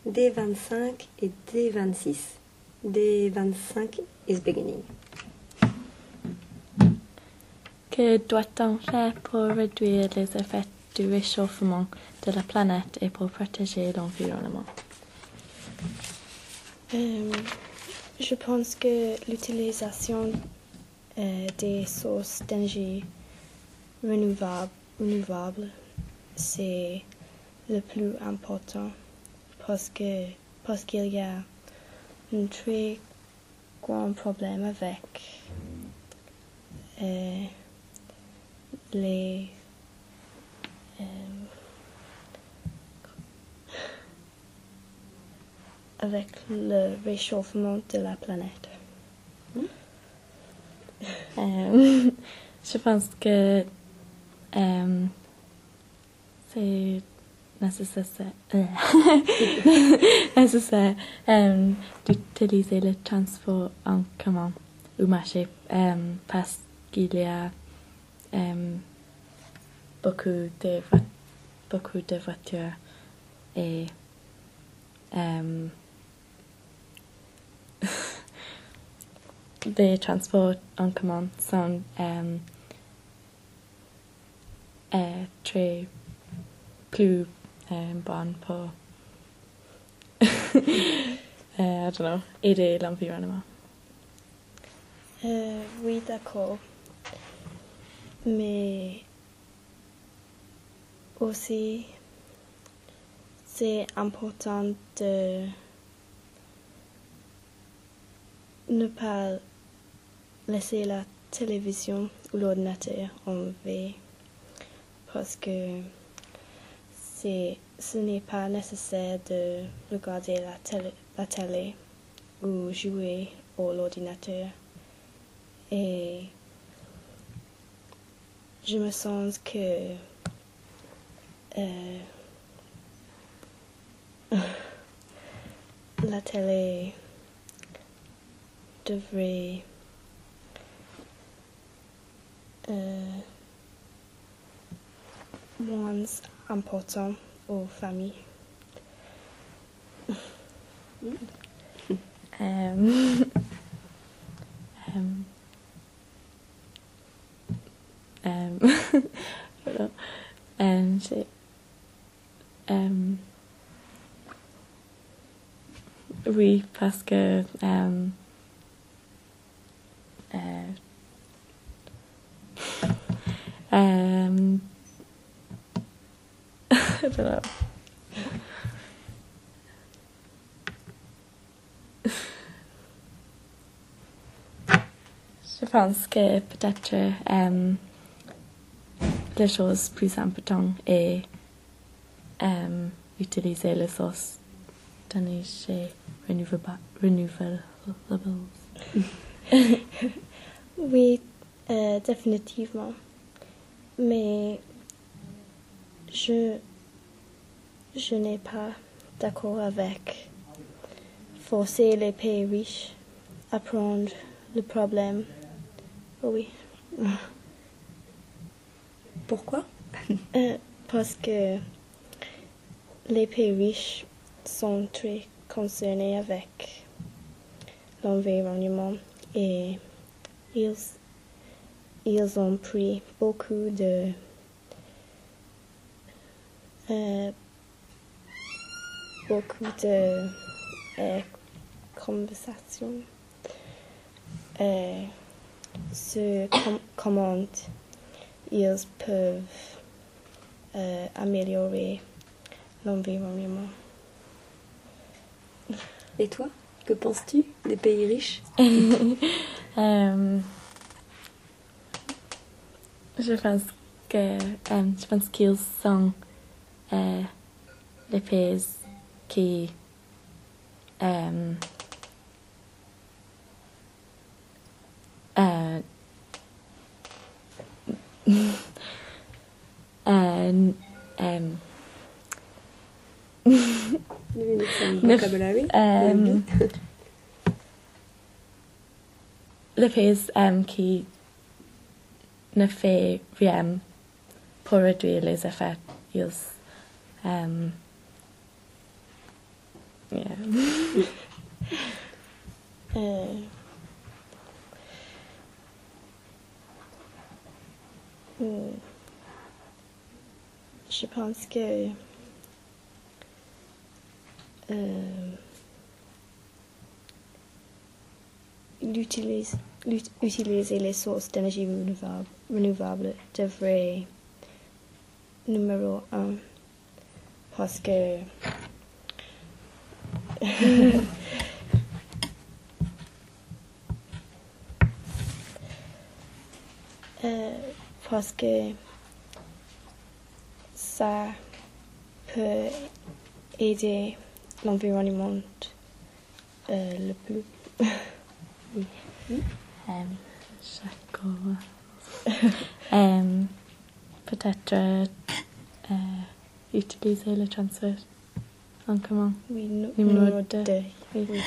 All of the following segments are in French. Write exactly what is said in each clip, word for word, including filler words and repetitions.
D vingt-cinq et D vingt-six. D vingt-cinq is beginning. Que doit-on faire pour réduire les effets du réchauffement de la planète et pour protéger l'environnement? Euh, je pense que l'utilisation euh, des sources d'énergie renouvelables, renouvelables c'est le plus important parce que parce qu'il y a un très grand problème avec euh, les euh, avec le réchauffement de la planète. Euh, je pense que euh, c'est nécessaire, nécessaire euh, d'utiliser le transport en commun ou marché euh, parce qu'il y a euh, beaucoup de vo- beaucoup de voitures et euh, les transports en commun sont euh, euh, très plus euh, bons pour euh, I don't know, aider l'environnement. Euh, oui, d'accord. Mais aussi, c'est important de ne pas laisser la télévision ou l'ordinateur en veille parce que c'est, ce n'est pas nécessaire de regarder la télé, la télé ou jouer à l'ordinateur. Et je me sens que euh, la télé devrait euh, moins important aux familles. Um, um, um, I don't know. Um, c'est, um, oui, parce que um, uh, um, I don't know. Je pense que peut-être um, la chose plus importante est um, utiliser les sources d'énergie renouvelable. renouvelable. Oui, euh, définitivement. Mais je, je n'ai pas d'accord avec forcer les pays riches à prendre le problème. Oui. Pourquoi? Euh, parce que les pays riches sont très concernés avec l'environnement et ils, ils ont pris beaucoup de euh, beaucoup de euh, conversations euh, sur com- comment ils peuvent euh, améliorer l'environnement. Et toi, que penses-tu des pays riches? um, je pense que um, je pense qu'ils sont uh, les pays qui um, uh, uh, um, vocabulary. um, le pays um, qui ne fait rien pour réduire les effets, ils, um, Yeah. Euh, hmm, je pense que euh, l'utilise- l'ut- utiliser les sources d'énergie renouvelable, renouvelable devrait numéro un parce que euh, parce que ça peut aider l'environnement euh, le plus. Um, D'accord. um, Peut-être euh, euh, utiliser le transfert en commun. Oui, nu- Numéro numéro deux. deux. Oui. Oui.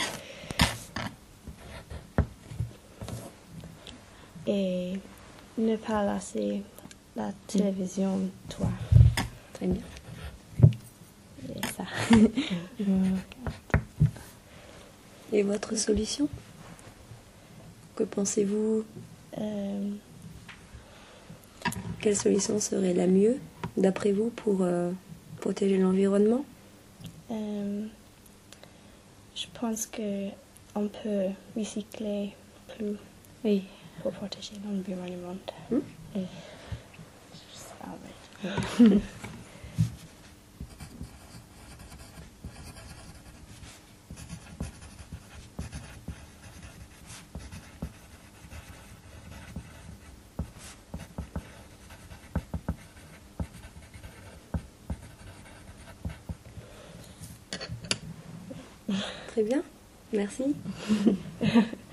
Et ne pas lasser la télévision, toi. Très bien. C'est ça. Numéro quatre. Et votre solution? Que pensez-vous? Euh, Quelle solution serait la mieux, d'après vous, pour euh, protéger l'environnement? euh, je pense que on peut recycler plus Oui. pour protéger l'environnement. Hmm? Et ah ouais. Très bien, merci.